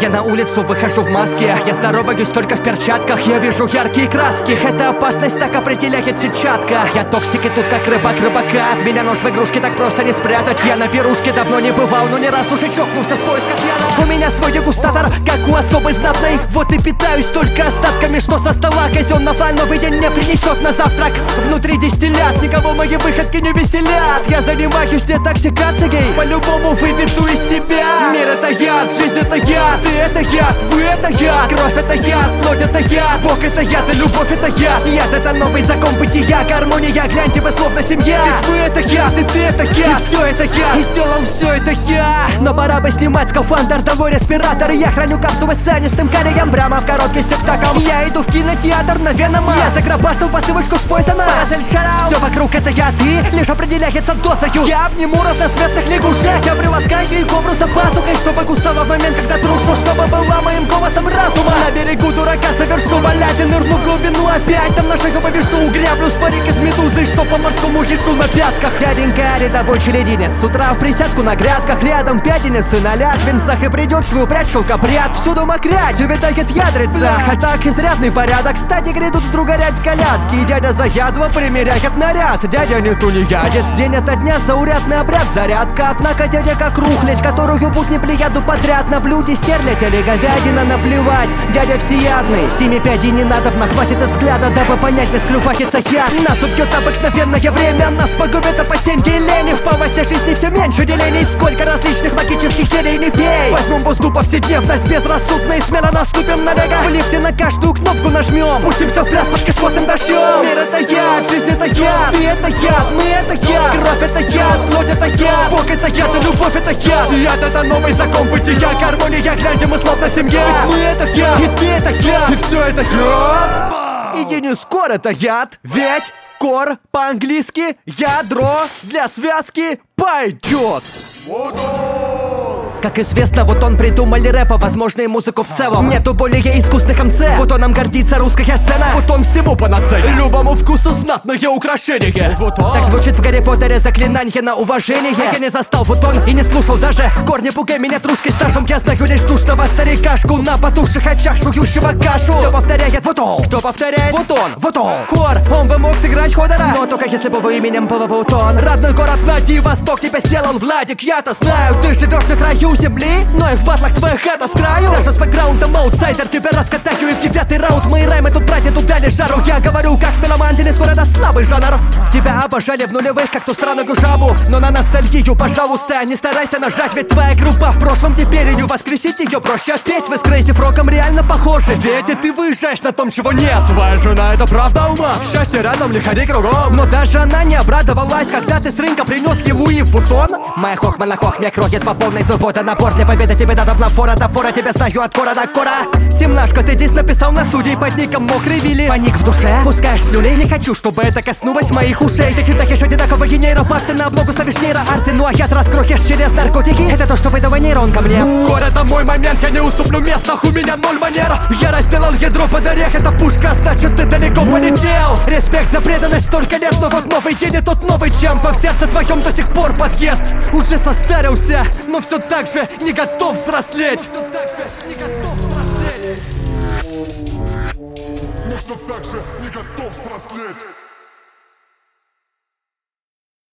Я на улицу выхожу в маске, я здороваюсь только в перчатках. Я вижу яркие краски, эта опасность так определяет сетчатка. Я токсик и тут как рыбак рыбака. От меня нож в игрушке так просто не спрятать. Я на пирушке давно не бывал, но не раз уже чокнулся в поисках яда. У меня свой дегустатор, как у особой знатной. Вот и питаюсь только остатками, что со стола казенного новый день мне принесет на завтрак. Внутри дистиллят, никого мои выходки не веселят. Я занимаюсь детоксикацией, по-любому выведу из себя. Мир это яд, жизнь это яд, ты это яд, вы это яд. Кровь это яд, плоть это яд, Бог это яд и любовь это яд. Яд это новый закон бытия, гармония, гляньте вы словно семья. Ведь вы это яд, и ты это яд, и все это я, и сделал все это я. Но пора бы снимать скафандр, долой респиратор. Я храню капсулы с цианистым калием прямо в коробке с тик-таком. Я иду в кинотеатр на Венома, я загробастал посылочку с Пойзона. Все вокруг это я, ты лишь определяется дозою. Я обниму разноцветных лягушек, я приласкаю и кобру за пазухой, чтобы кусала в момент, когда трушу, чтобы была моим голосом разума. На берегу дурака совершу валяйте, нырну в глубину опять, там на шею повешу. Гряблю с парик из медузы, что по морскому ешу на пятках. Дяденька рядовой челединец, с утра в присядку на грядках. Рядом пятеницы на лятвинцах, и придет свою прядь шелкопряд. Всюду мокрять, увитает ядрица, а так изрядный порядок. Кстати, грядут вдруг горять колядки, и дядя заядло примеряет наряд. Дядя не тунеядец, день ото дня заурядный обряд, зарядка. Однако дядя как рухлядь, которую будни плеяду подряд. На блюде стерлядь или говядина, наплевать. Дядя всеядный, 7 пядей не надо, хватит и взгляда, дабы понять, не скрывается яд. Нас убьет обыкновенное время, нас погубит опасенье и лени. В полосе жизни все меньше делений, сколько различных магических зелий не пей. Возьмем воздух повседневность безрассудно и смело наступим на лего. В лифте на каждую кнопку нажмем, пустимся в пляс под кислотным дождем. Мир это яд, жизнь это яд, ты это яд, мы это яд. Кровь это яд, плоть это яд, Бог это яд и любовь это яд. Яд это новый закон бытия, гармония, гляньте мы словно семья. Ведь мы это яд, и ты это яд, и все это яд. Иди не скоро это яд, ведь кор по-английски ядро для связки пойдет. Как известно, вот он придумали рэпа, возможно и музыку в целом. Нету более искусных МЦ, вот он нам гордится русская сцена. Вот он всему панацея, любому вкусу знатное украшение. Вот он. Так звучит в Гарри Поттере заклинание на уважение. Я не застал вот он и не слушал даже. Корни пугай меня трушкой стажем, я знаю лишь душного старикашку на потухших очах жующего кашу. Все повторяет вот он, кто повторяет? Вот он, вот он. Кор, он бы мог сыграть Ходора, но только если бы вы именем был вот он. Родной город Владивосток тебя сделал Владик, я-то знаю, ты живешь на краю земли, но и в батлах твоя хата с краю. Даже с бэкграундом аутсайдер тебя раскатаю. И в 9-й раунд мои раймы тут, братья, тут дали жару. Я говорю, как меломан, не скоро это слабый жанр. Тебя обожали в нулевых, как ту странную жабу. Но на ностальгию, пожалуйста, не старайся нажать. Ведь твоя группа в прошлом, теперь ее воскресить ее проще опеть. Вы с Крейзи Фрогом реально похожи, ведь и ты выезжаешь на том, чего нет. Твоя жена, это правда ума, счастье рядом, лихари кругом. Но даже она не обрадовалась, когда ты с рынка принес ей Луи Вутон. Моя хохма на хохме крутит по полной, твой вот напор для победы тебе дадут на фора до фора. Тебя знаю от кора до кора. Семнашка, ты здесь написал на судей под ником мокрый Вилли. Паник в душе, пускаешь слюни, не хочу, чтобы это коснулось моих ушей. Ты читаешь одинаковые нейропарты, на блогу ставишь нейроарты. Ну а я раскрутишь через наркотики, это то, что выдала нейрон ко мне. Кор, это мой момент, я не уступлю места, у меня 0 манер. Я разделал ядро под орех, это пушка, значит ты далеко полетел. Респект за преданность столько лет, но вот новый день и тот новый чемп. В сердце твоем до сих пор подъезд уже состарился, но все так же не готов взрослеть. Но все так же не готов взрослеть.